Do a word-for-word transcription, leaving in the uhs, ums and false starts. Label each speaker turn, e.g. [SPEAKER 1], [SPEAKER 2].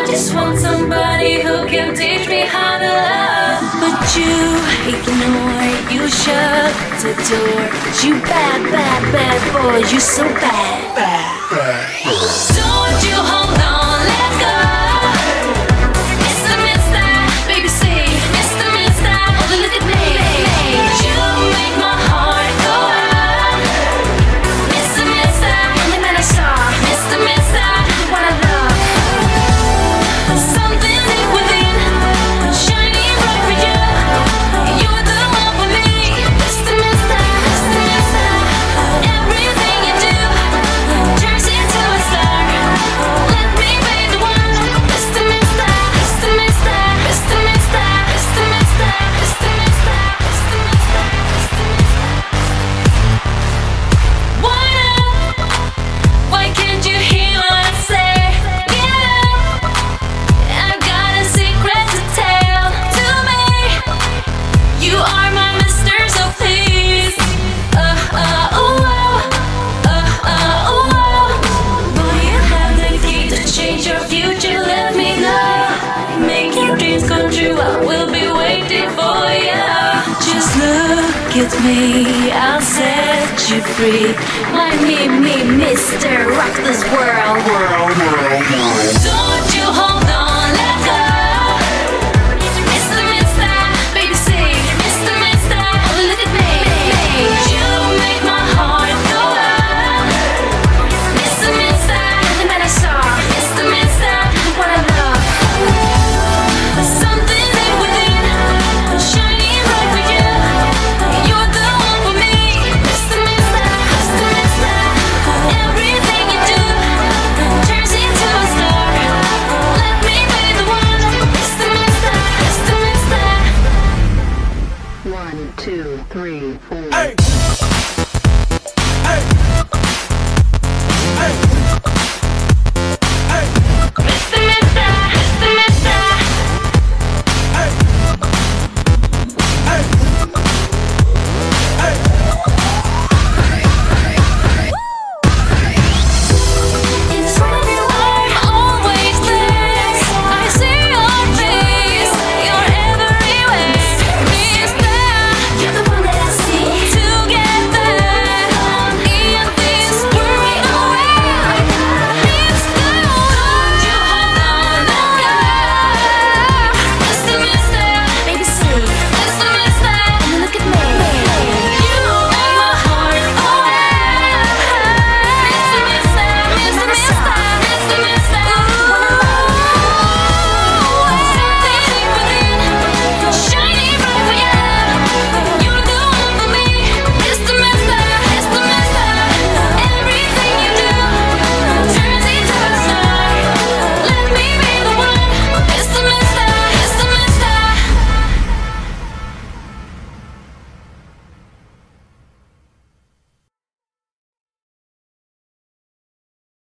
[SPEAKER 1] just want somebody who can teach me how to love. But you ignore, you shut the door. You bad, bad, bad boy, you so bad. Bad, bad, bad. Don't you hold on, let go. Mister Mister, baby say, Mister Mister, oh look at me. You make my heart go out. Mister Mister, and then I saw Mister Mister, what I love. Something deep within, shining bright for you. You're the one for me. Mister Mister, Mister Mister, everything you do turns into a star. Let me be the one. Mister Mister, Mister Mister, Mister Mister, Mister Mister, Mister Mister, Mister Mister, Mister Mister. Why now? Why can't you hear what I say? Get up. I've got a secret to tell. To me, you are my mister, so please. Uh, uh, oh, oh. Uh, uh, oh, oh. Boy, you have the key to change your future, let me know. Make your dreams come true, I will be waiting for you. Just look at me, I'll set you free. My me, me, Mister Rock this world.
[SPEAKER 2] World, world, world.